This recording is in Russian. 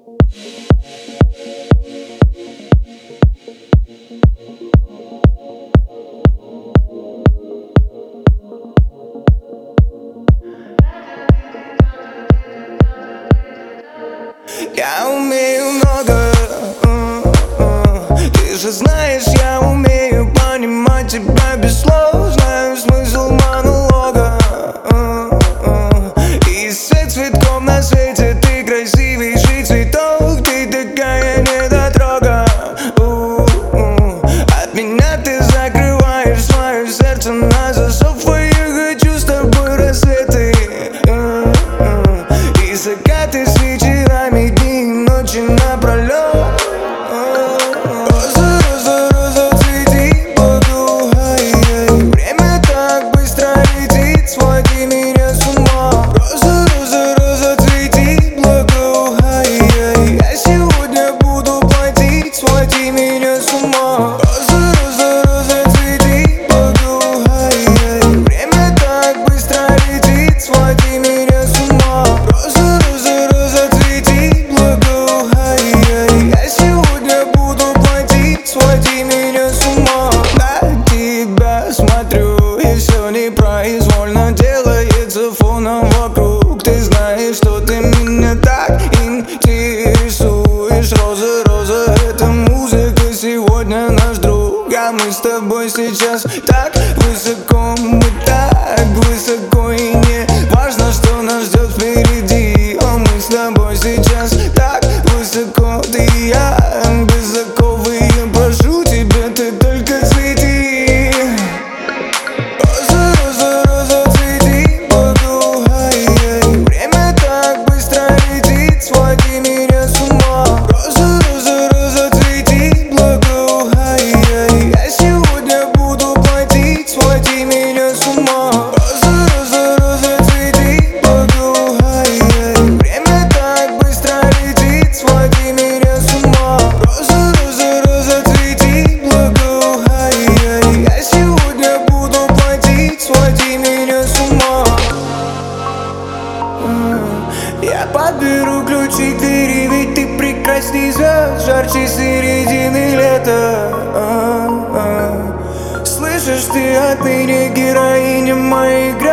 Я умею много, ты же знаешь, я умею понимать тебя без слов. Знаю смысл монолога. Из всех цветков на свете ты красивейший цветок. Ты такая недотрога. От меня ты закрываешь свое сердце на засов. И я хочу с тобой рассветы и закаты с вечерами, дни и ночи напролет. Роза, роза, роза, цвети вокруг, ай-яй. Время так быстро летит, своди меня с ума. Роза, роза, роза, цвети вокруг, ай-яй. Я сегодня буду платить, своди меня с ума. Роза, роза, роза, цвети вокруг, ай-яй. Время так быстро летит, своди меня с ума. Роза, роза, роза, цвети вокруг, ай-яй. Я сегодня буду платить, своди меня с ума. На тебя смотрю, и все непроизвольно делается фоном вокруг. Ты знаешь, что ты меня так интересуешь. Роза, роза, это музыка сегодня наш друг. А мы с тобой сейчас так высоко, мы так высоко. И не важно, что нас ждет впереди. О, мы с тобой сейчас так высоко. Ты и я без оков, и я прошу тебя, ты только цвети. Роза, роза, роза, цвети вокруг, ай-яй. Время так быстро летит, своди меня с ума. Роза, роза, роза, цвети вокруг, ай-яй. Я сегодня буду платить, своди меня с ума. Роза, роза, роза, цвети вокруг, ай-яй. Время так быстро летит, своди меня с ума. Роза, роза, роза, цвети вокруг, ай-яй. Я сегодня буду платить, своди меня с ума. Я подберу ключи к двери, ведь ты прекрасней звезд, жарче середины лета. Слышишь, ты отныне героиня моей игры.